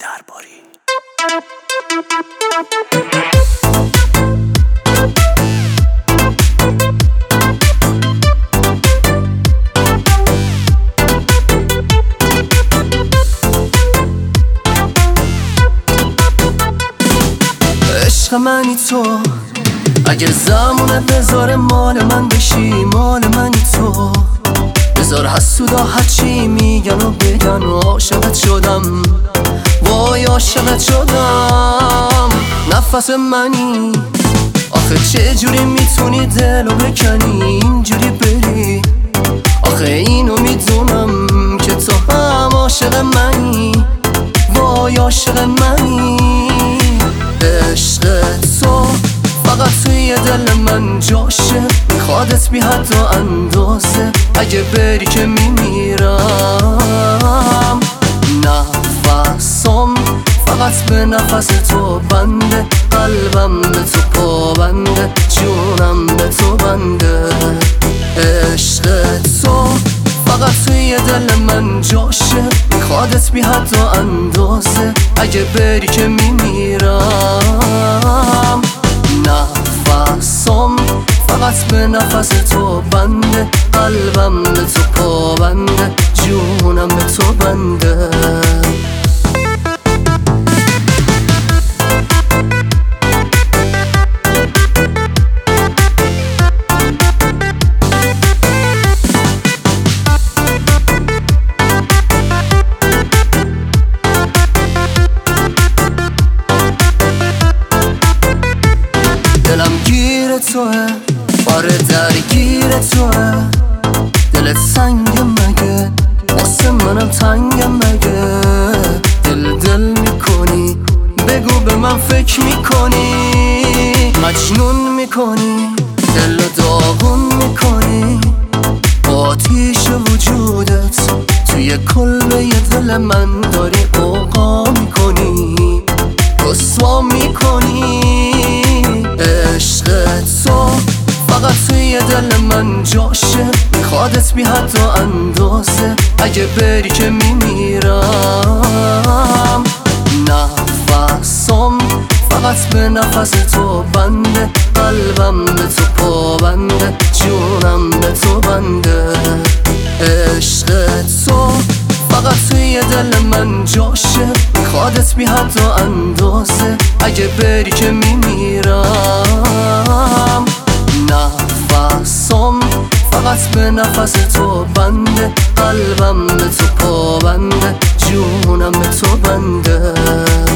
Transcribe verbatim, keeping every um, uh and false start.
درباری. عشق منی تو، اگه زمونه بذاره مال من بشی، مال منی تو. بذار حسودا هرچی میگن و بگن و عاشقت شدم، وای عاشقت شدم. نفس منی، آخه چه جوری میتونی دلو بکنی اینجوری بری؟ آخه اینو میدونم که تو هم عاشق منی، وای عاشق منی. عشق تو فقط توی دل من جاشه، میخوادت بی حد و اندازه، اگه بری که میمیرم. نفسم فقط به نفس تو بنده، قلبم به تو پابنده، جونم به تو بنده. عشق تو فقط توی دل من جاشه، میخوادت بی حد و اندازه، اگه بری که میمیرم. نفسم فقط به نفس تو بنده، قلبم به تو پابنده، جونم به تو بنده. دلم گیر توه، آره درگیر توه. دلت سنگ مگه، واسه منم تنگ مگه؟ دل دل میکنی، بگو به من فکر میکنی، مجنون میکنی، دل داغون میکنی. آتیش وجودت توی کلبه دل من داری اوقا میکنی، رسوا میکنی. عشق تو فقط توی دل من جاشه، میخوادت بی حد و اندازه، اگه بری که میمیرم. نفسم فقط به نفس تو بنده، قلبم به تو پابنده، جونم به تو بنده. عشق تو فقط توی دل من جاشه، میخوادت بی حد و اندازه، اگه بری که میمیرم. نفسم فقط به نفس تو بنده، قلبم به تو پابنده، جونم به تو بنده.